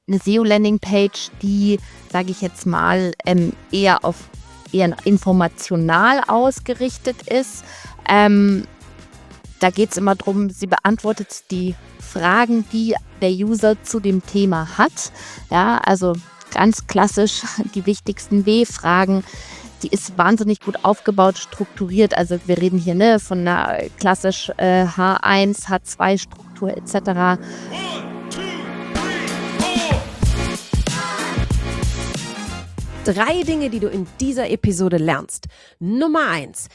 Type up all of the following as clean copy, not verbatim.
eine SEO-Landing-Page, die, sage ich jetzt mal, eher informational ausgerichtet ist. Da geht es immer darum, sie beantwortet die Fragen, die der User zu dem Thema hat. Ja, also ganz klassisch die wichtigsten W-Fragen. Die ist wahnsinnig gut aufgebaut, strukturiert. Also wir reden hier von einer klassisch H1, H2-Struktur etc. Drei Dinge, die du in dieser Episode lernst. Nummer 1.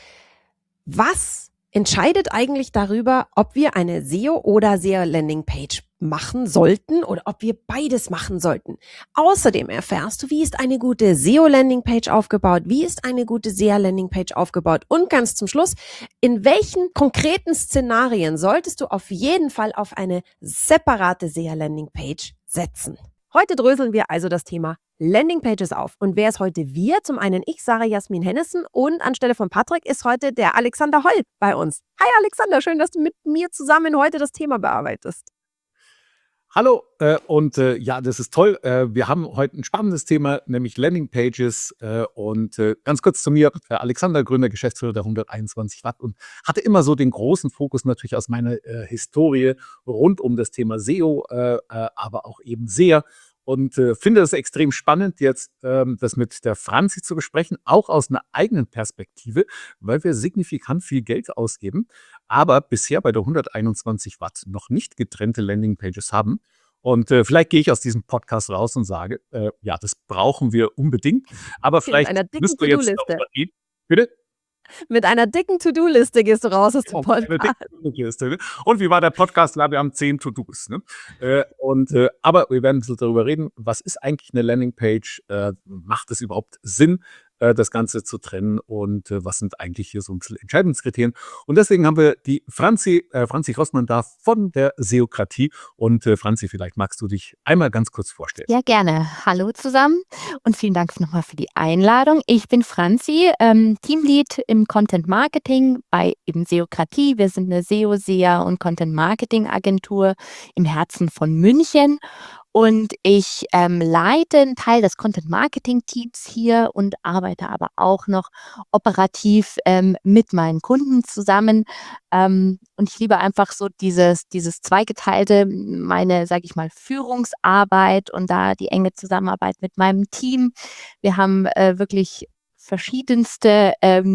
Was entscheidet eigentlich darüber, ob wir eine SEO oder SEO-Landing-Page machen sollten oder ob wir beides machen sollten? Außerdem erfährst du, wie ist eine gute SEO-Landing-Page aufgebaut, wie ist eine gute SEO-Landing-Page aufgebaut und ganz zum Schluss, in welchen konkreten Szenarien solltest du auf jeden Fall auf eine separate SEO-Landing-Page setzen? Heute dröseln wir also das Thema Landingpages auf. Und wer ist heute wir? Zum einen ich, Sarah Jasmin Hennessen, und anstelle von Patrick ist heute der Alexander Holl bei uns. Hi Alexander, schön, dass du mit mir zusammen heute das Thema bearbeitest. Hallo ja, das ist toll. Wir haben heute ein spannendes Thema, nämlich Landingpages. Ganz kurz zu mir, Alexander, Gründer, Geschäftsführer der 121 Watt, und hatte immer so den großen Fokus natürlich aus meiner Historie rund um das Thema SEO, aber auch eben SEA. Und finde es extrem spannend, jetzt das mit der Franzi zu besprechen, auch aus einer eigenen Perspektive, weil wir signifikant viel Geld ausgeben, aber bisher bei der 121 Watt noch nicht getrennte Landingpages haben. Und vielleicht gehe ich aus diesem Podcast raus und sage, ja, das brauchen wir unbedingt. Aber Mit vielleicht einer dicken müssen wir jetzt To-Do-Liste. darüber reden. Bitte? Mit einer dicken To-Do-Liste gehst du raus aus dem Eine dicke Podcast. To-Do-Liste, ne? Und wie war der Podcast? Ja, wir haben 10 To-Dos. Ne? Aber wir werden ein bisschen darüber reden, was ist eigentlich eine Landingpage? Macht es überhaupt Sinn, das Ganze zu trennen? Und was sind eigentlich hier so ein bisschen Entscheidungskriterien? Und deswegen haben wir die Franzi Rossmann da von der Seokratie. Und Franzi, vielleicht magst du dich einmal ganz kurz vorstellen. Ja, gerne. Hallo zusammen und vielen Dank nochmal für die Einladung. Ich bin Franzi, Teamlead im Content Marketing bei eben Seokratie. Wir sind eine SEO, SEA und Content Marketing Agentur im Herzen von München. Und ich leite einen Teil des Content-Marketing-Teams hier und arbeite aber auch noch operativ mit meinen Kunden zusammen. Und ich liebe einfach so dieses Zweigeteilte, meine, sage ich mal, Führungsarbeit und da die enge Zusammenarbeit mit meinem Team. Wir haben wirklich verschiedenste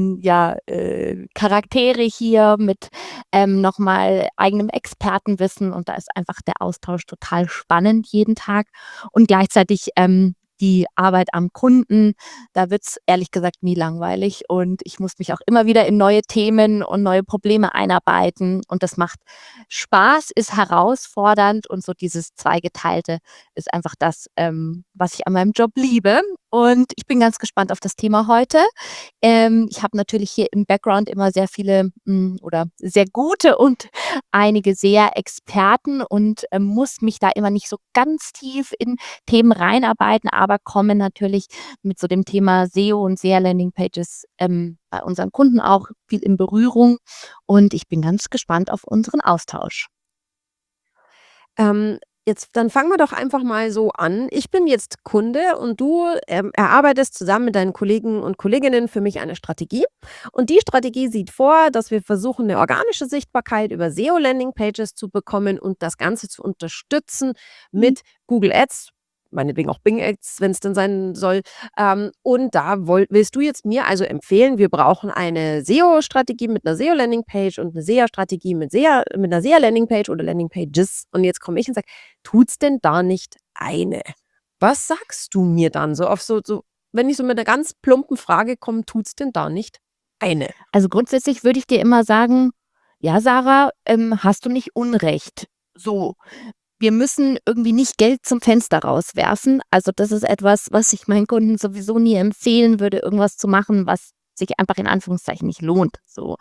Charaktere hier mit nochmal eigenem Expertenwissen, und da ist einfach der Austausch total spannend jeden Tag, und gleichzeitig die Arbeit am Kunden, da wird es ehrlich gesagt nie langweilig, und ich muss mich auch immer wieder in neue Themen und neue Probleme einarbeiten, und das macht Spaß, ist herausfordernd, und so dieses Zweigeteilte ist einfach das, was ich an meinem Job liebe, und ich bin ganz gespannt auf das Thema heute. Ich habe natürlich hier im Background immer sehr viele oder sehr gute und einige sehr Experten, und muss mich da immer nicht so ganz tief in Themen reinarbeiten, aber komme natürlich mit so dem Thema SEO und SEA-Landing-Pages bei unseren Kunden auch viel in Berührung, und ich bin ganz gespannt auf unseren Austausch. Dann fangen wir doch einfach mal so an. Ich bin jetzt Kunde und du erarbeitest zusammen mit deinen Kollegen und Kolleginnen für mich eine Strategie. Und die Strategie sieht vor, dass wir versuchen, eine organische Sichtbarkeit über SEO-Landing-Pages zu bekommen und das Ganze zu unterstützen mit Google Ads, meinetwegen auch Bing Ads, wenn es denn sein soll. Und da willst du jetzt mir also empfehlen, wir brauchen eine SEO-Strategie mit einer SEO-Landing-Page und eine SEA-Strategie mit einer SEA-Landing-Page oder Landing-Pages. Und jetzt komme ich und sage, tut's denn da nicht eine? Was sagst du mir dann so wenn ich so mit einer ganz plumpen Frage komme, tut's denn da nicht eine? Also grundsätzlich würde ich dir immer sagen, ja, Sarah, hast du nicht Unrecht. So, wir müssen irgendwie nicht Geld zum Fenster rauswerfen. Also das ist etwas, was ich meinen Kunden sowieso nie empfehlen würde, irgendwas zu machen, was sich einfach in Anführungszeichen nicht lohnt. So.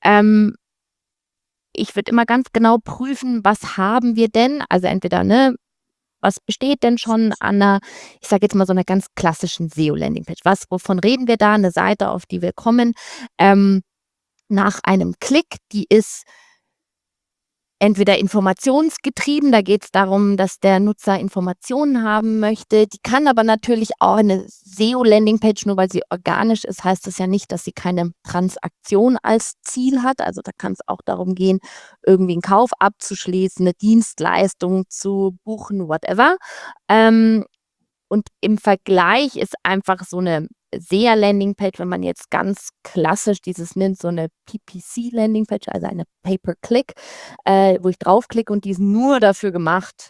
Ich würde immer ganz genau prüfen, was haben wir denn? Also entweder, was besteht denn schon an einer, ich sage jetzt mal so einer ganz klassischen SEO-Landing-Page? Wovon reden wir da? Eine Seite, auf die wir kommen, nach einem Klick, die ist entweder informationsgetrieben, da geht es darum, dass der Nutzer Informationen haben möchte. Die kann aber natürlich auch eine SEO-Landingpage, nur weil sie organisch ist, heißt das ja nicht, dass sie keine Transaktion als Ziel hat. Also da kann es auch darum gehen, irgendwie einen Kauf abzuschließen, eine Dienstleistung zu buchen, whatever. Und im Vergleich ist einfach so eine SEA-Landingpage, wenn man jetzt ganz klassisch dieses nimmt, so eine PPC-Landingpage, also eine Pay-per-Click, wo ich draufklicke, und die ist nur dafür gemacht,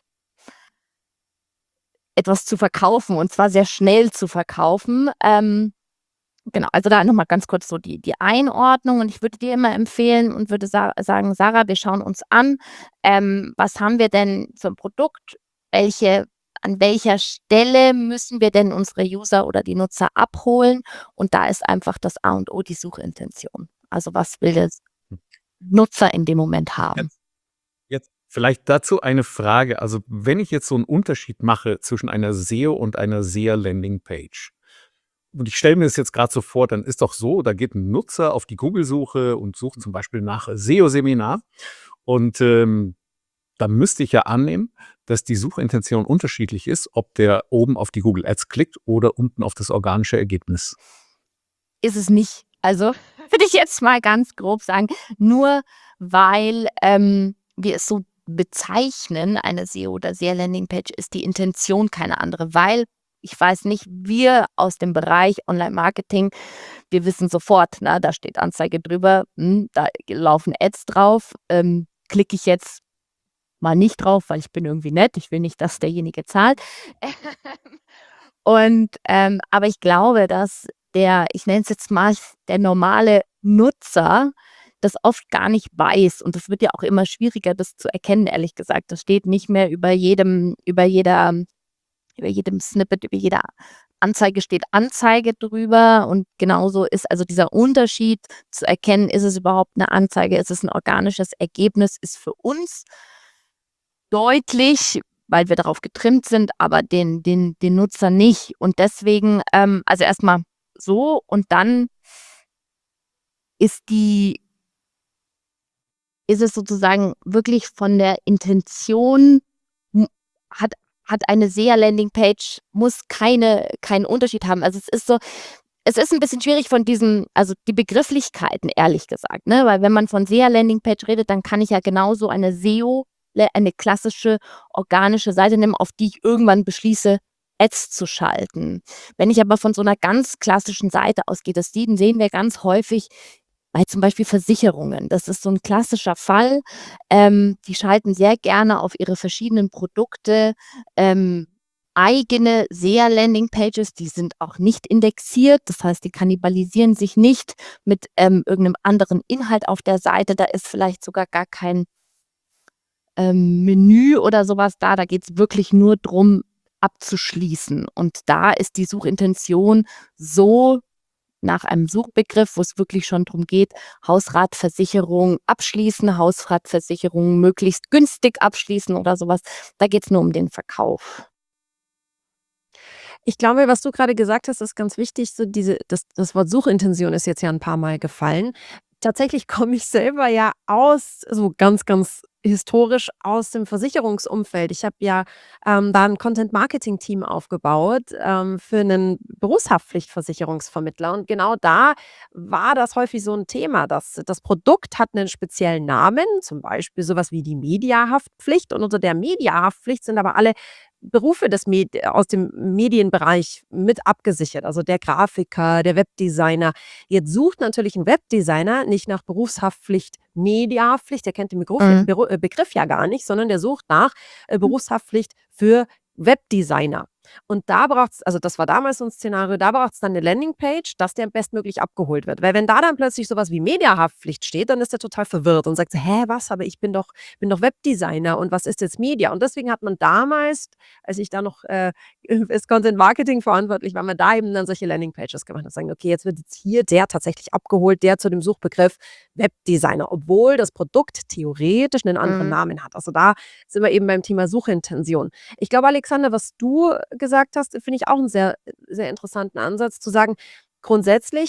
etwas zu verkaufen, und zwar sehr schnell zu verkaufen. Genau, also da nochmal ganz kurz so die Einordnung, und ich würde dir immer empfehlen und würde sagen, Sarah, wir schauen uns an, was haben wir denn für ein Produkt, an welcher Stelle müssen wir denn unsere User oder die Nutzer abholen, und da ist einfach das A und O die Suchintention. Also was will der Nutzer in dem Moment haben? Jetzt vielleicht dazu eine Frage. Also wenn ich jetzt so einen Unterschied mache zwischen einer SEO und einer SEA-Landingpage, und ich stelle mir das jetzt gerade so vor, dann ist doch so, da geht ein Nutzer auf die Google-Suche und sucht zum Beispiel nach SEO-Seminar, und dann müsste ich ja annehmen, dass die Suchintention unterschiedlich ist, ob der oben auf die Google Ads klickt oder unten auf das organische Ergebnis. Ist es nicht. Also würde ich jetzt mal ganz grob sagen, nur weil wir es so bezeichnen, eine SEO oder SEA-Landingpage, ist die Intention keine andere, weil ich weiß nicht, wir aus dem Bereich Online-Marketing, wir wissen sofort, da steht Anzeige drüber, da laufen Ads drauf, klicke ich jetzt mal nicht drauf, weil ich bin irgendwie nett, ich will nicht, dass derjenige zahlt. Aber ich glaube, dass ich nenne es jetzt mal, der normale Nutzer das oft gar nicht weiß, und das wird ja auch immer schwieriger, das zu erkennen, ehrlich gesagt. Das steht nicht mehr über jedem Snippet, über jeder Anzeige steht Anzeige drüber, und genauso ist also dieser Unterschied zu erkennen, ist es überhaupt eine Anzeige, ist es ein organisches Ergebnis, ist für uns deutlich, weil wir darauf getrimmt sind, aber den Nutzer nicht. Und deswegen, also erstmal so, und dann ist es sozusagen wirklich von der Intention, hat eine SEA-Landingpage, muss keinen Unterschied haben. Also es ist ein bisschen schwierig von also die Begrifflichkeiten, ehrlich gesagt, ne? Weil wenn man von SEA-Landingpage redet, dann kann ich ja genauso eine klassische organische Seite nehmen, auf die ich irgendwann beschließe, Ads zu schalten. Wenn ich aber von so einer ganz klassischen Seite ausgehe, sehen wir ganz häufig bei zum Beispiel Versicherungen. Das ist so ein klassischer Fall. Die schalten sehr gerne auf ihre verschiedenen Produkte eigene SEA-Landingpages, die sind auch nicht indexiert. Das heißt, die kannibalisieren sich nicht mit irgendeinem anderen Inhalt auf der Seite. Da ist vielleicht sogar gar kein Menü oder sowas da. Da geht es wirklich nur drum, abzuschließen. Und da ist die Suchintention so nach einem Suchbegriff, wo es wirklich schon drum geht, Hausratversicherung abschließen, Hausratversicherung möglichst günstig abschließen oder sowas. Da geht es nur um den Verkauf. Ich glaube, was du gerade gesagt hast, ist ganz wichtig. So das Wort Suchintention ist jetzt ja ein paar Mal gefallen. Tatsächlich komme ich selber ja so ganz, ganz historisch aus dem Versicherungsumfeld. Ich habe ja da ein Content-Marketing-Team aufgebaut für einen Berufshaftpflichtversicherungsvermittler. Und genau da war das häufig so ein Thema, dass das Produkt hat einen speziellen Namen, zum Beispiel sowas wie die Mediahaftpflicht. Und unter der Mediahaftpflicht sind aber alle Berufe aus dem Medienbereich mit abgesichert. Also der Grafiker, der Webdesigner. Jetzt sucht natürlich ein Webdesigner nicht nach Berufshaftpflicht, Mediahaftpflicht, der kennt den Begriff ja gar nicht, sondern der sucht nach Berufshaftpflicht für Webdesigner. Und da braucht's, also das war damals so ein Szenario, da braucht's dann eine Landingpage, dass der bestmöglich abgeholt wird. Weil wenn da dann plötzlich sowas wie Mediahaftpflicht steht, dann ist der total verwirrt und sagt so: „Hä, was? Aber ich bin doch Webdesigner und was ist jetzt Media?“ Und deswegen hat man damals, als ich da noch als Content Marketing verantwortlich war, haben wir da eben dann solche Landingpages gemacht und sagen: „Okay, jetzt wird jetzt hier der tatsächlich abgeholt, der zu dem Suchbegriff Webdesigner“, obwohl das Produkt theoretisch einen anderen Namen hat. Also da sind wir eben beim Thema Suchintention. Ich glaube, Alexander, was du gesagt hast, finde ich auch einen sehr, sehr interessanten Ansatz, zu sagen, grundsätzlich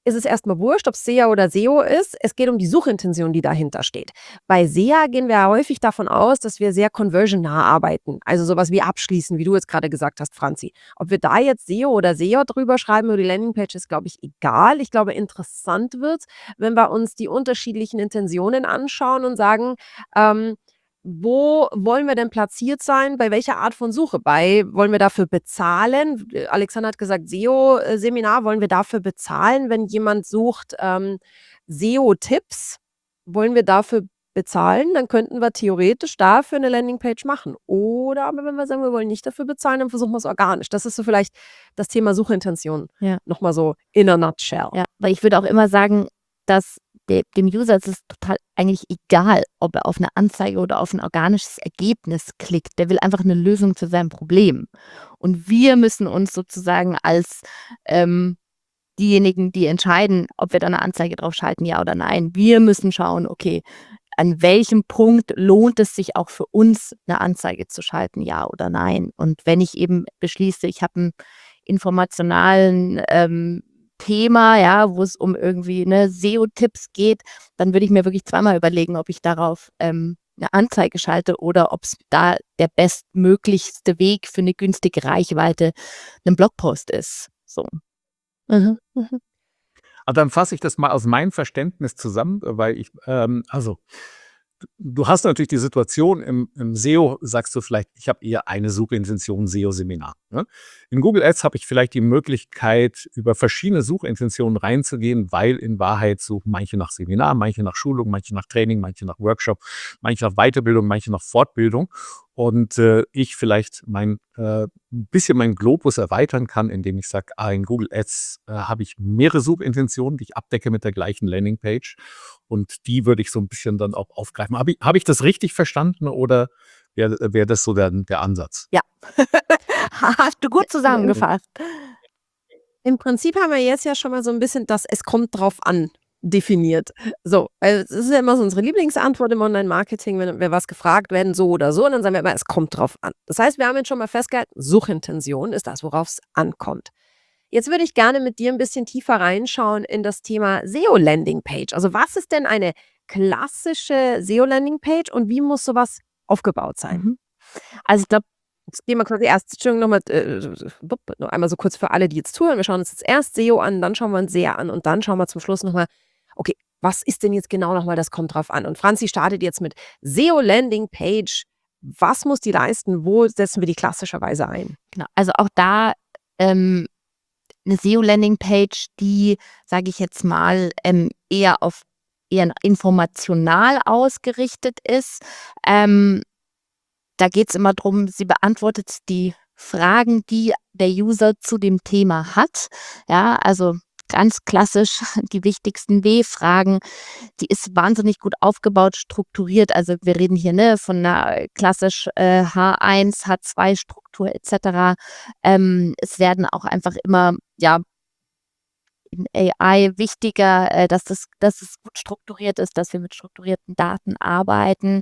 ist es erstmal wurscht, ob es SEA oder SEO ist. Es geht um die Suchintention, die dahinter steht. Bei SEA gehen wir ja häufig davon aus, dass wir sehr conversionnah arbeiten. Also sowas wie abschließen, wie du jetzt gerade gesagt hast, Franzi. Ob wir da jetzt SEO oder SEO drüber schreiben über die Landingpage, ist, glaube ich, egal. Ich glaube, interessant wird, wenn wir uns die unterschiedlichen Intentionen anschauen und sagen, wo wollen wir denn platziert sein? Bei welcher Art von Suche? Wollen wir dafür bezahlen? Alexander hat gesagt, SEO-Seminar, wollen wir dafür bezahlen, wenn jemand sucht, SEO-Tipps? Wollen wir dafür bezahlen? Dann könnten wir theoretisch dafür eine Landingpage machen. Oder aber wenn wir sagen, wir wollen nicht dafür bezahlen, dann versuchen wir es organisch. Das ist so vielleicht das Thema Suchintention Ja. nochmal so in a nutshell. Ja, weil ich würde auch immer sagen, dass dem User ist es total eigentlich egal, ob er auf eine Anzeige oder auf ein organisches Ergebnis klickt. Der will einfach eine Lösung zu seinem Problem. Und wir müssen uns sozusagen als diejenigen, die entscheiden, ob wir da eine Anzeige drauf schalten, ja oder nein. Wir müssen schauen, okay, an welchem Punkt lohnt es sich auch für uns, eine Anzeige zu schalten, ja oder nein. Und wenn ich eben beschließe, ich habe einen informationalen Thema, ja, wo es um irgendwie SEO-Tipps geht, dann würde ich mir wirklich zweimal überlegen, ob ich darauf eine Anzeige schalte oder ob es da der bestmöglichste Weg für eine günstige Reichweite ein Blogpost ist. So. Aber dann fasse ich das mal aus meinem Verständnis zusammen, weil du hast natürlich die Situation im SEO, sagst du vielleicht, ich habe eher eine Suchintention SEO-Seminar. Ne? In Google Ads habe ich vielleicht die Möglichkeit, über verschiedene Suchintentionen reinzugehen, weil in Wahrheit suchen manche nach Seminar, manche nach Schulung, manche nach Training, manche nach Workshop, manche nach Weiterbildung, manche nach Fortbildung. Und ich vielleicht ein bisschen meinen Globus erweitern kann, indem ich sage, in Google Ads habe ich mehrere Suchintentionen, die ich abdecke mit der gleichen Landingpage. Und die würde ich so ein bisschen dann auch aufgreifen. Hab ich das richtig verstanden oder wäre das so der Ansatz? Ja. Hast du gut zusammengefasst. Im Prinzip haben wir jetzt ja schon mal so ein bisschen das „Es kommt drauf an" definiert. So, weil es ist ja immer so unsere Lieblingsantwort im Online-Marketing, wenn wir was gefragt werden, so oder so, und dann sagen wir immer: „Es kommt drauf an." Das heißt, wir haben jetzt schon mal festgehalten, Suchintention ist das, worauf es ankommt. Jetzt würde ich gerne mit dir ein bisschen tiefer reinschauen in das Thema SEO-Landingpage. Also, was ist denn eine klassische SEO-Landingpage und wie muss sowas aufgebaut sein? Mhm. Also ich glaube, Jetzt gehen wir quasi erst, Entschuldigung, noch einmal so kurz für alle, die jetzt zuhören. Wir schauen uns jetzt erst SEO an, dann schauen wir uns SEA an und dann schauen wir zum Schluss nochmal, okay, was ist denn jetzt genau nochmal, das kommt drauf an. Und Franzi startet jetzt mit SEO-Landing-Page. Was muss die leisten? Wo setzen wir die klassischerweise ein? genau. Also auch da eine SEO-Landing-Page, die, sage ich jetzt mal, eher informational ausgerichtet ist. Da geht es immer darum, sie beantwortet die Fragen, die der User zu dem Thema hat. Ja, also ganz klassisch die wichtigsten W-Fragen. Die ist wahnsinnig gut aufgebaut, strukturiert. Also wir reden hier von einer klassisch H1, H2-Struktur etc. Es werden auch einfach immer, ja, in AI wichtiger, dass es gut strukturiert ist, dass wir mit strukturierten Daten arbeiten.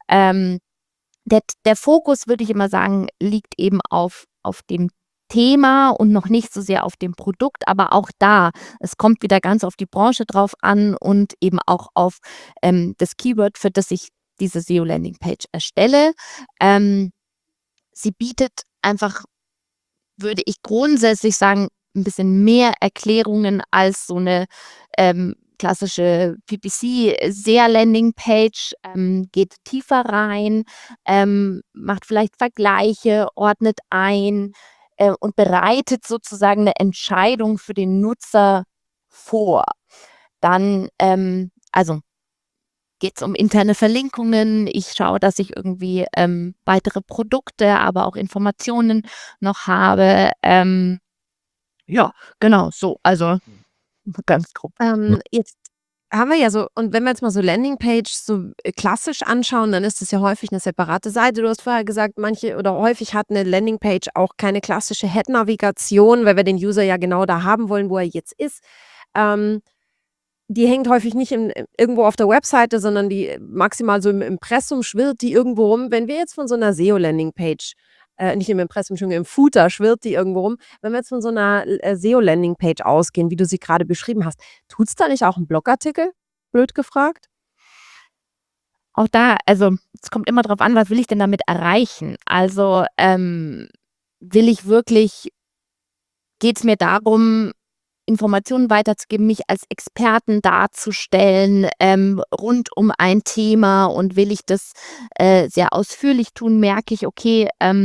Der Fokus, würde ich immer sagen, liegt eben auf dem Thema und noch nicht so sehr auf dem Produkt, aber auch da, es kommt wieder ganz auf die Branche drauf an und eben auch auf das Keyword, für das ich diese SEO-Landing-Page erstelle. Sie bietet einfach, würde ich grundsätzlich sagen, ein bisschen mehr Erklärungen als so eine klassische PPC-SEA-Landing-Page, geht tiefer rein, macht vielleicht Vergleiche, ordnet ein und bereitet sozusagen eine Entscheidung für den Nutzer vor. Dann, also geht es um interne Verlinkungen. Ich schaue, dass ich irgendwie weitere Produkte, aber auch Informationen noch habe. Ja, genau, so. Also ganz grob. Jetzt haben wir ja so, und wenn wir jetzt mal so Landingpage so klassisch anschauen, dann ist das ja häufig eine separate Seite. Du hast vorher gesagt, manche oder häufig hat eine Landingpage auch keine klassische Head-Navigation, weil wir den User ja genau da haben wollen, wo er jetzt ist. Die hängt häufig nicht irgendwo auf der Webseite, sondern die maximal so im Impressum schwirrt die irgendwo rum. Wenn wir jetzt von so einer SEO-Landingpage nicht im Impressum, schon im Footer schwirrt die irgendwo rum. Wenn wir jetzt von so einer SEO-Landing-Page ausgehen, wie du sie gerade beschrieben hast, tut's da nicht auch ein Blogartikel? Blöd gefragt. Auch da, also es kommt immer drauf an, was will ich denn damit erreichen? Also will ich wirklich, geht es mir darum, Informationen weiterzugeben, mich als Experten darzustellen rund um ein Thema, und will ich das sehr ausführlich tun, merke ich, okay,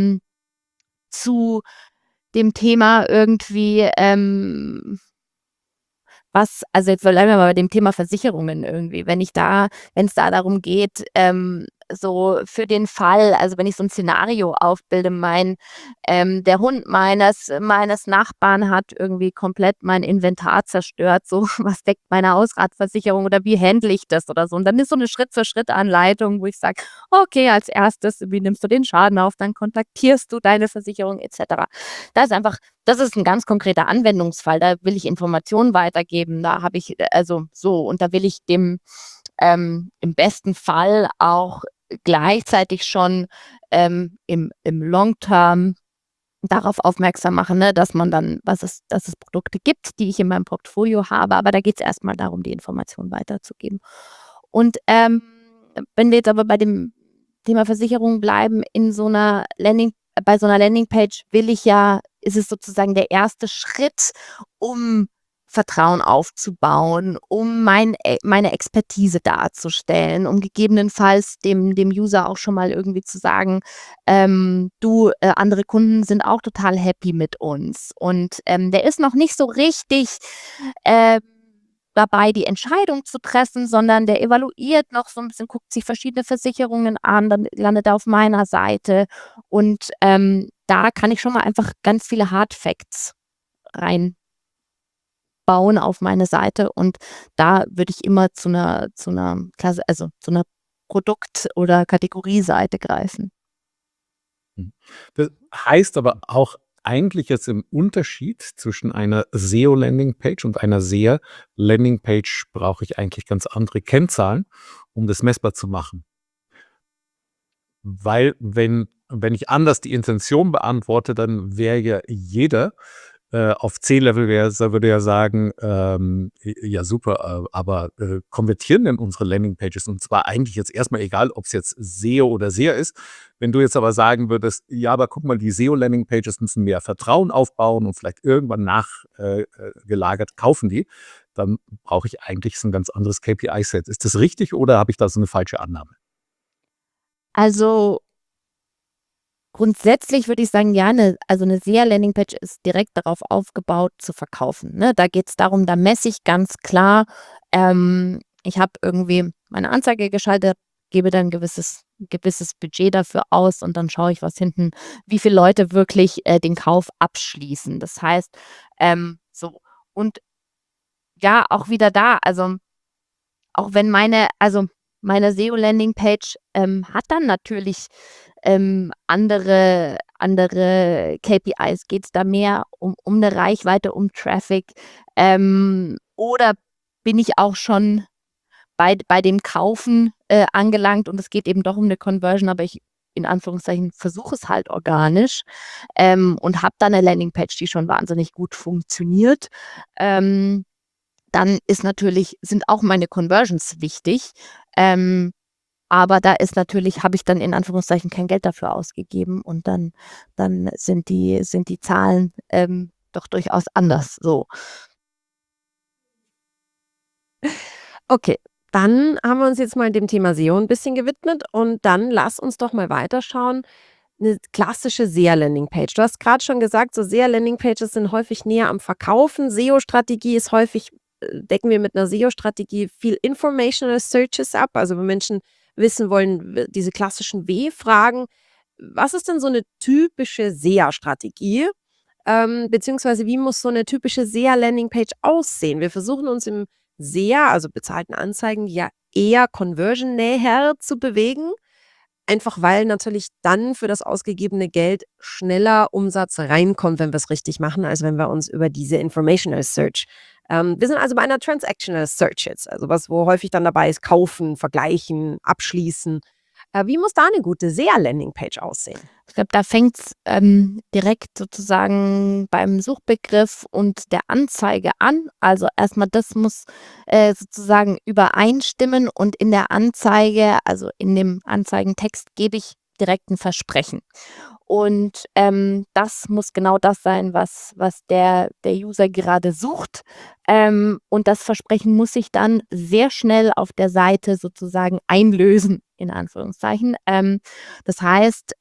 zu dem Thema irgendwie, also jetzt bleiben wir mal bei dem Thema Versicherungen irgendwie. Wenn es da darum geht, so für den Fall, also wenn ich so ein Szenario aufbilde, der Hund meines Nachbarn hat irgendwie komplett mein Inventar zerstört, so, was deckt meine Hausratversicherung oder wie handle ich das oder so? Und dann ist so eine Schritt-für-Schritt-Anleitung, wo ich sage, okay, als erstes, wie nimmst du den Schaden auf, dann kontaktierst du deine Versicherung et cetera. Das ist ein ganz konkreter Anwendungsfall. Da will ich Informationen weitergeben. Da habe ich, also so, und da will ich dem im besten Fall auch gleichzeitig schon im Long-Term darauf aufmerksam machen, ne, dass es Produkte gibt, die ich in meinem Portfolio habe. Aber da geht es erstmal darum, die Informationen weiterzugeben. Und wenn wir jetzt aber bei dem Thema Versicherung bleiben, bei so einer Landingpage ist es sozusagen der erste Schritt, um Vertrauen aufzubauen, um meine Expertise darzustellen, um gegebenenfalls dem User auch schon mal irgendwie zu sagen, andere Kunden sind auch total happy mit uns. Und der ist noch nicht so richtig dabei, die Entscheidung zu treffen, sondern der evaluiert noch so ein bisschen, guckt sich verschiedene Versicherungen an, dann landet er auf meiner Seite. Und da kann ich schon mal einfach ganz viele Hard Facts reinbauen auf meine Seite, und da würde ich immer zu einer Klasse, also zu einer Produkt- oder Kategorieseite greifen. Das heißt aber auch eigentlich jetzt im Unterschied zwischen einer SEO-Landingpage und einer SEA-Landingpage brauche ich eigentlich ganz andere Kennzahlen, um das messbar zu machen. Weil wenn ich anders die Intention beantworte, dann wäre ja jeder auf C-Level würde ja sagen, ja super, aber konvertieren denn unsere Landingpages? Und zwar eigentlich jetzt erstmal egal, ob es jetzt SEO oder SEA ist. Wenn du jetzt aber sagen würdest, ja, aber guck mal, die SEO-Landingpages müssen mehr Vertrauen aufbauen und vielleicht irgendwann nachgelagert kaufen die, dann brauche ich eigentlich so ein ganz anderes KPI-Set. Ist das richtig oder habe ich da so eine falsche Annahme? Also grundsätzlich würde ich sagen, ja, eine SEA-Landingpage ist direkt darauf aufgebaut, zu verkaufen, ne? Da geht es darum, da messe ich ganz klar, ich habe irgendwie meine Anzeige geschaltet, gebe dann gewisses Budget dafür aus, und dann schaue ich, wie viele Leute wirklich den Kauf abschließen. Das heißt, so. Und ja, auch wieder da, also auch wenn meine SEO-Landingpage hat dann natürlich andere KPIs. Geht es da mehr um eine Reichweite, um Traffic? Oder bin ich auch schon bei dem Kaufen angelangt, und es geht eben doch um eine Conversion, aber ich, in Anführungszeichen, versuche es halt organisch und habe dann eine Landingpage, die schon wahnsinnig gut funktioniert. Dann sind auch meine Conversions wichtig. Aber da habe ich dann in Anführungszeichen kein Geld dafür ausgegeben, und dann sind die Zahlen doch durchaus anders so. Okay, dann haben wir uns jetzt mal dem Thema SEO ein bisschen gewidmet, und dann lass uns doch mal weiterschauen. Eine klassische SEA-Landingpage. Du hast gerade schon gesagt, so SEA-Landingpages sind häufig näher am Verkaufen. SEO-Strategie ist häufig decken wir mit einer SEO-Strategie viel Informational Searches ab, also wenn Menschen wissen wollen, diese klassischen W-Fragen. Was ist denn so eine typische SEA-Strategie? Beziehungsweise wie muss so eine typische SEA-Landingpage aussehen? Wir versuchen uns im SEA, also bezahlten Anzeigen, ja eher conversion-näher zu bewegen. Einfach weil natürlich dann für das ausgegebene Geld schneller Umsatz reinkommt, wenn wir es richtig machen, als wenn wir uns über diese Informational Search. Wir sind also bei einer Transactional Search jetzt, also was, wo häufig dann dabei ist, kaufen, vergleichen, abschließen. Wie muss da eine gute SEA-Landingpage aussehen? Ich glaube, da fängt's direkt sozusagen beim Suchbegriff und der Anzeige an. Also erstmal das muss sozusagen übereinstimmen und in der Anzeige, also in dem Anzeigentext, gebe ich direkt ein Versprechen. Und das muss genau das sein, was der User gerade sucht. Und das Versprechen muss sich dann sehr schnell auf der Seite sozusagen einlösen, in Anführungszeichen. Das heißt,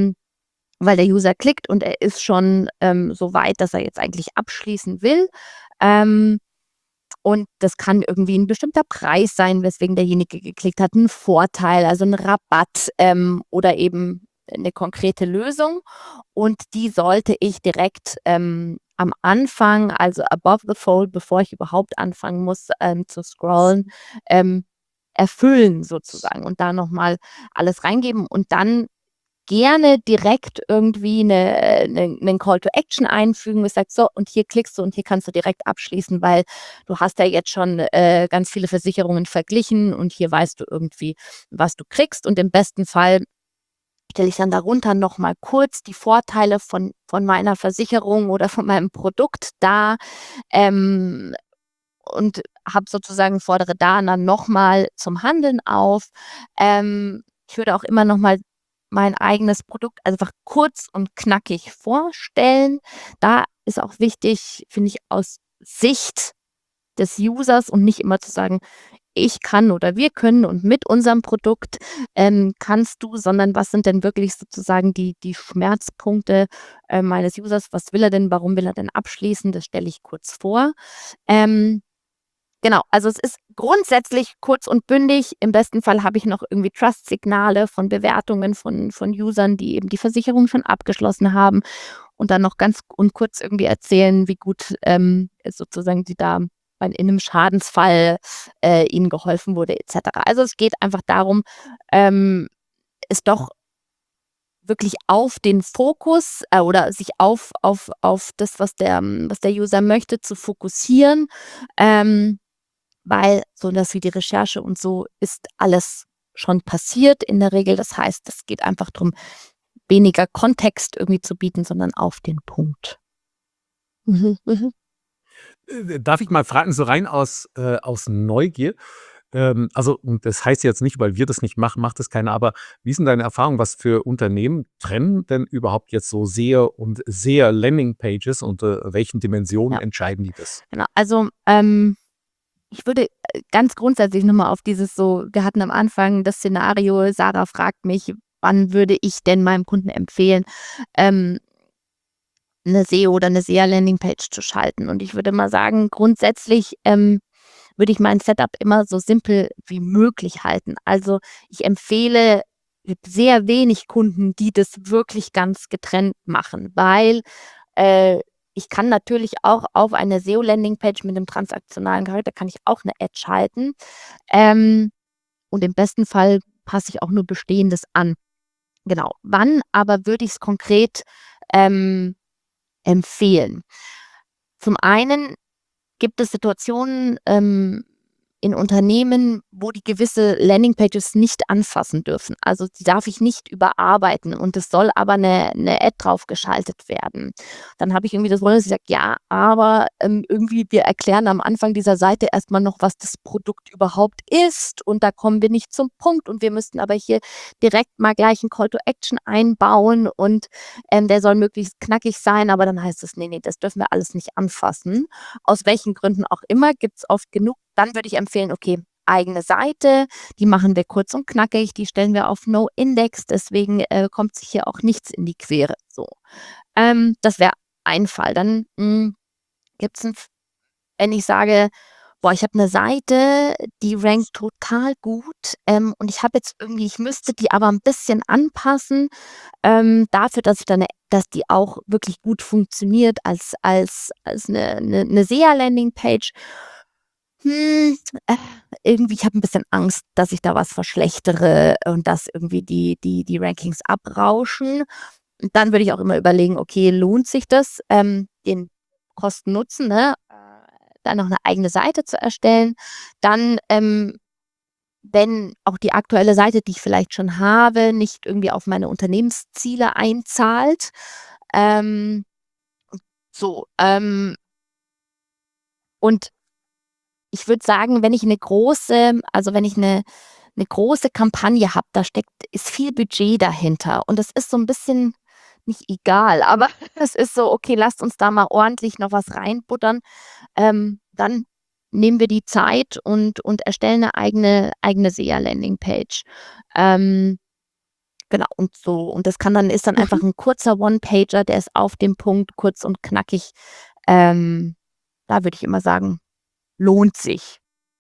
weil der User klickt und er ist schon so weit, dass er jetzt eigentlich abschließen will. Ähm, und das kann irgendwie ein bestimmter Preis sein, weswegen derjenige geklickt hat, ein Vorteil, also ein Rabatt oder eben eine konkrete Lösung. Und die sollte ich direkt am Anfang, also above the fold, bevor ich überhaupt anfangen muss zu scrollen, ähm, erfüllen sozusagen und da nochmal alles reingeben und dann gerne direkt irgendwie 'nen Call to Action einfügen, wo ich sage: „So, und hier klickst du und hier kannst du direkt abschließen, weil du hast ja jetzt schon ganz viele Versicherungen verglichen und hier weißt du irgendwie, was du kriegst.“ Und im besten Fall stelle ich dann darunter noch mal kurz die Vorteile von meiner Versicherung oder von meinem Produkt dar, ähm, und habe sozusagen fordere da dann noch mal zum Handeln auf. Ich würde auch immer noch mal mein eigenes Produkt einfach kurz und knackig vorstellen. Da ist auch wichtig, finde ich, aus Sicht des Users und nicht immer zu sagen: „Ich kann“ oder „Wir können“ und „mit unserem Produkt kannst du“, sondern was sind denn wirklich sozusagen die Schmerzpunkte meines Users? Was will er denn? Warum will er denn abschließen? Das stelle ich kurz vor. Ähm Genau, also es ist grundsätzlich kurz und bündig. Im besten Fall habe ich noch irgendwie Trust-Signale von Bewertungen von Usern, die eben die Versicherung schon abgeschlossen haben und dann noch ganz und kurz irgendwie erzählen, wie gut sozusagen sie da in 'nem Schadensfall ihnen geholfen wurde et cetera. Also, es geht einfach darum, es doch wirklich auf den Fokus oder sich auf das, was der User möchte, zu fokussieren. Ähm weil so das wie die Recherche und so ist alles schon passiert in der Regel. Das heißt, es geht einfach drum, weniger Kontext irgendwie zu bieten, sondern auf den Punkt. Mhm, mhm. Darf ich mal fragen, so rein aus Neugier? Also, und das heißt jetzt nicht, weil wir das nicht machen, macht das keiner, aber wie sind deine Erfahrungen? Was für Unternehmen trennen denn überhaupt jetzt so SEO und SEA-Landingpages und welchen Dimensionen Ja, entscheiden die das? genau. Also, ich würde ganz grundsätzlich noch mal auf dieses so wir hatten am Anfang das Szenario, Sarah fragt mich: „Wann würde ich denn meinem Kunden empfehlen, ähm, 'ne SEO oder 'ne SEA-Landingpage zu schalten?“ Und ich würde mal sagen, grundsätzlich würde ich mein Setup immer so simpel wie möglich halten. Also, ich empfehle sehr wenig Kunden, die das wirklich ganz getrennt machen, weil, äh, ich kann natürlich auch auf eine SEO-Landingpage mit 'nem transaktionalen Charakter kann ich auch 'ne Ad schalten, ähm, und im besten Fall passe ich auch nur Bestehendes an. Genau. Wann aber würde ich's konkret ähm, empfehlen? Zum einen gibt es Situationen in Unternehmen, wo die gewisse Landingpages nicht anfassen dürfen. Also, die darf ich nicht überarbeiten und es soll aber 'ne Ad drauf geschaltet werden. Dann habe ich irgendwie das Problem, dass ich sage: „Ja, aber irgendwie wir erklären am Anfang dieser Seite erst mal noch, was das Produkt überhaupt ist und da kommen wir nicht zum Punkt und wir müssten aber hier direkt mal gleich 'n Call to Action einbauen und der soll möglichst knackig sein.“ Aber dann heißt es: „Ne, das dürfen wir alles nicht anfassen.“ Aus welchen Gründen auch immer, gibt's oft genug. Dann würde ich empfehlen, okay, eigene Seite, die machen wir kurz und knackig, die stellen wir auf No Index, deswegen kommt sich hier auch nichts in die Quere, so. Das wäre ein Fall. Dann gibt's 'n wenn ich sage: „Boah, ich habe 'ne Seite, die rankt total gut, und ich habe jetzt irgendwie ich müsste die aber 'n bisschen anpassen, dafür, dass die auch wirklich gut funktioniert als 'ne SEA-Landingpage. Hm, äh, irgendwie ich habe 'n bisschen Angst, dass ich da was verschlechtere und dass irgendwie die Rankings abrauschen.“ Und dann würde ich auch immer überlegen: „Okay, lohnt sich das, den Kosten-Nutzen, ne, da noch 'ne eigene Seite zu erstellen?“ Dann wenn auch die aktuelle Seite, die ich vielleicht schon habe, nicht irgendwie auf meine Unternehmensziele einzahlt. Ähm, so, und ich würde sagen, wenn ich eine große Kampagne habe, ist viel Budget dahinter und das ist so ein bisschen nicht egal, aber es ist so: „Okay, lasst uns da mal ordentlich noch was reinbuttern." Dann nehmen wir die Zeit und erstellen eine eigene SEA-Landingpage. Ähm, genau und so und das ist dann einfach Mhm. ein kurzer One-Pager, der ist auf dem Punkt, kurz und knackig. Ähm, Da würde ich immer sagen, lohnt sich.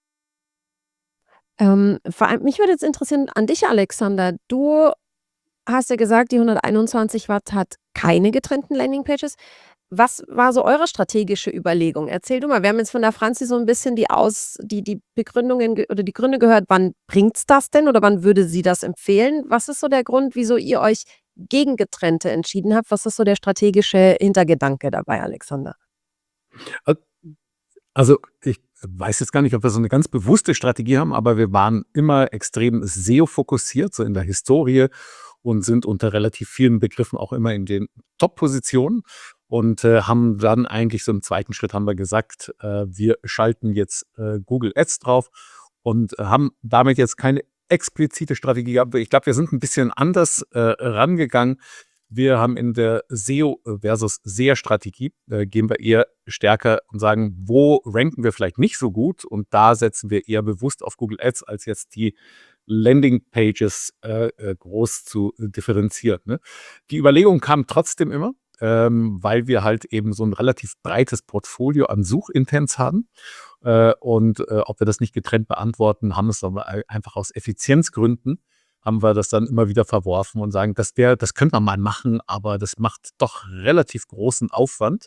Vor allem mich würde jetzt interessieren an dich, Alexander. Du hast ja gesagt, die 121 Watt hat keine getrennten Landingpages. Was war so eure strategische Überlegung? Erzähl du mal. Wir haben jetzt von der Franzi so ein bisschen die Begründungen oder die Gründe gehört. Wann bringt's das denn oder wann würde sie das empfehlen? Was ist so der Grund, wieso ihr euch gegen getrennte entschieden habt? Was ist so der strategische Hintergedanke dabei, Alexander? Äh, Also, ich weiß jetzt gar nicht, ob wir so eine ganz bewusste Strategie haben, aber wir waren immer extrem SEO-fokussiert, so in der Historie und sind unter relativ vielen Begriffen auch immer in den Top-Positionen und, haben dann eigentlich so im zweiten Schritt haben wir gesagt, wir schalten jetzt, Google Ads drauf und, haben damit jetzt keine explizite Strategie gehabt. Ich glaube, wir sind ein bisschen anders, rangegangen. Wir haben in der SEO versus SEA-Strategie, gehen wir eher stärker und sagen, wo ranken wir vielleicht nicht so gut und da setzen wir eher bewusst auf Google Ads, als jetzt die Landing-Pages groß zu differenzieren, ne? Die Überlegung kam trotzdem immer, weil wir halt eben so ein relativ breites Portfolio an Suchintents haben, und, ob wir das nicht getrennt beantworten, haben es aber einfach aus Effizienzgründen haben wir das dann immer wieder verworfen und sagen, das könnte man mal machen, aber das macht doch relativ großen Aufwand.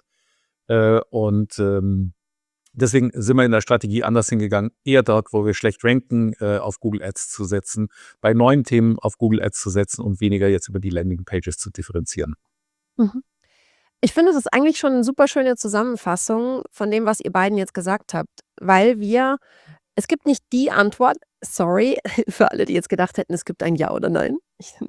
Deswegen sind wir in der Strategie anders hingegangen, eher dort, wo wir schlecht ranken, auf Google Ads zu setzen, bei neuen Themen auf Google Ads zu setzen und weniger jetzt über die Landingpages zu differenzieren. Mhm. Ich finde, es ist eigentlich schon 'ne super schöne Zusammenfassung von dem, was ihr beiden jetzt gesagt habt, weil es gibt nicht die Antwort, sorry, für alle, die jetzt gedacht hätten, es gibt ein Ja oder Nein.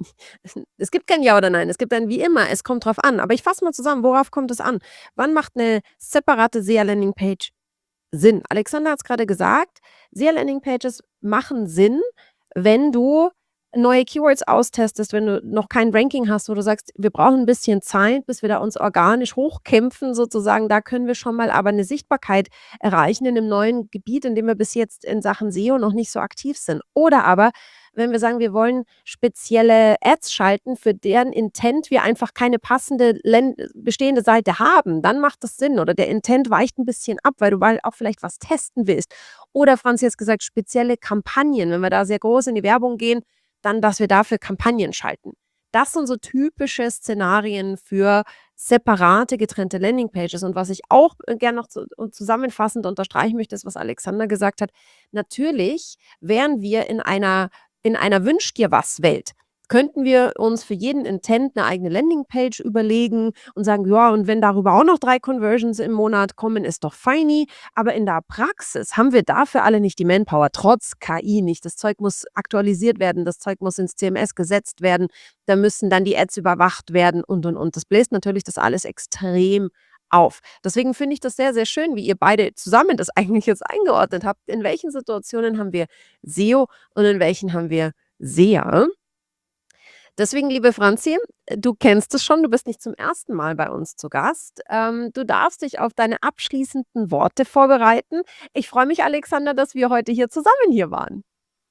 Es gibt kein Ja oder Nein, es gibt ein wie immer, es kommt drauf an. Aber ich fasse mal zusammen, worauf kommt es an? Wann macht 'ne separate SEA-Landingpage Sinn? Alexander hat's grade gesagt, SEA-Landingpages machen Sinn, wenn du neue Keywords austestest, wenn du noch kein Ranking hast, wo du sagst: „Wir brauchen 'n bisschen Zeit, bis wir da uns organisch hochkämpfen sozusagen. Da können wir schon mal aber 'ne Sichtbarkeit erreichen in 'nem neuen Gebiet, in dem wir bis jetzt in Sachen SEO noch nicht so aktiv sind." Oder aber, wenn wir sagen, wir wollen spezielle Ads schalten, für deren Intent wir einfach keine passende bestehende Seite haben, dann macht das Sinn oder der Intent weicht 'n bisschen ab, weil du mal auch vielleicht was testen willst. Oder Franzi hat's gesagt, spezielle Kampagnen, wenn wir da sehr groß in die Werbung gehen, dann, dass wir dafür Kampagnen schalten. Das sind so typische Szenarien für separate, getrennte Landingpages. Und was ich auch gern noch zusammenfassend unterstreichen möchte, ist, was Alexander gesagt hat. Natürlich wären wir in einer Wünsch-dir-was-Welt. Könnten wir uns für jeden Intent eine eigene Landingpage überlegen und sagen: „Ja, und wenn darüber auch noch 3 Conversions im Monat kommen, ist doch feini." Aber in der Praxis haben wir dafür alle nicht die Manpower, trotz KI nicht. Das Zeug muss aktualisiert werden, das Zeug muss ins CMS gesetzt werden, da müssen dann die Ads überwacht werden und. Das bläst natürlich das alles extrem auf. Deswegen finde ich das sehr, sehr schön, wie ihr beide zusammen das eigentlich jetzt eingeordnet habt. In welchen Situationen haben wir SEO und in welchen haben wir SEA? Deswegen, liebe Franzi, du kennst es schon, du bist nicht zum ersten Mal bei uns zu Gast. Du darfst dich auf deine abschließenden Worte vorbereiten. Ich freue mich, Alexander, dass wir heute zusammen hier waren.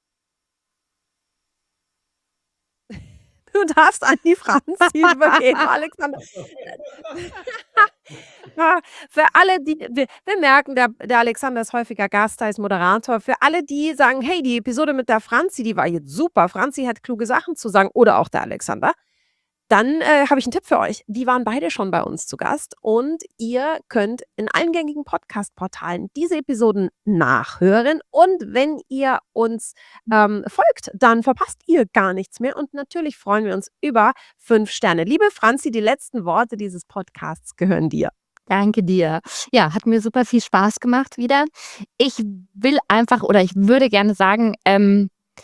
Du darfst an die Franzi übergeben, Alexander. Ja, für alle, wir merken, der Alexander ist häufiger Gast als Moderator. Für alle, die sagen: „Hey, die Episode mit der Franzi, die war jetzt super. Franzi hat kluge Sachen zu sagen" oder auch der Alexander. Dann, habe ich einen Tipp für euch. Die waren beide schon bei uns zu Gast und ihr könnt in allen gängigen Podcast-Portalen diese Episoden nachhören und wenn ihr uns, folgt, dann verpasst ihr gar nichts mehr und natürlich freuen wir uns über 5 Sterne. Liebe Franzi, die letzten Worte dieses Podcasts gehören dir. Danke dir. Ja, hat mir super viel Spaß gemacht wieder. Ich will einfach oder ich würde gerne sagen,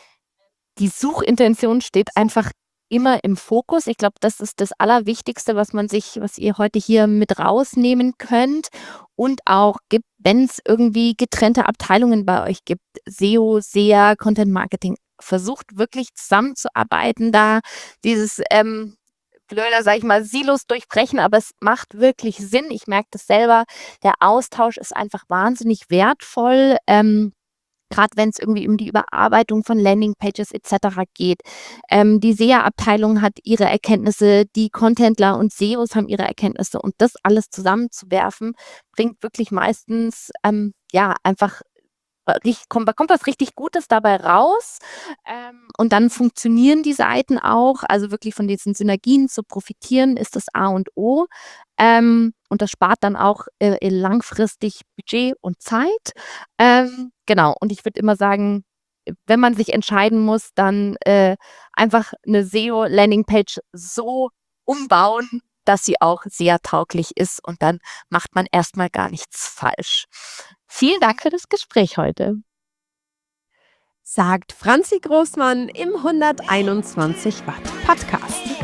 die Suchintention steht einfach immer im Fokus. Ich glaube, das ist das Allerwichtigste, was ihr heute hier mit rausnehmen könnt und auch gibt, wenn es irgendwie getrennte Abteilungen bei euch gibt, SEO, SEA, Content Marketing, versucht wirklich zusammenzuarbeiten, da dieses blöder, sage ich mal, Silos durchbrechen, aber es macht wirklich Sinn. Ich merke das selber. Der Austausch ist einfach wahnsinnig wertvoll. Gerade wenn es irgendwie um die Überarbeitung von Landingpages et cetera geht. Die SEA-Abteilung hat ihre Erkenntnisse, die Contentler und SEOs haben ihre Erkenntnisse und das alles zusammenzuwerfen, bringt wirklich meistens, einfach kommt was richtig Gutes dabei raus. Und dann funktionieren die Seiten auch. Also wirklich von diesen Synergien zu profitieren, ist das A und O. Und das spart dann auch langfristig Budget und Zeit. Genau. Und ich würde immer sagen, wenn man sich entscheiden muss, dann einfach eine SEO-Landingpage so umbauen, dass sie auch sehr tauglich ist und dann macht man erstmal gar nichts falsch. Vielen Dank für das Gespräch heute. Sagt Franzi Großmann im 121 Watt Podcast.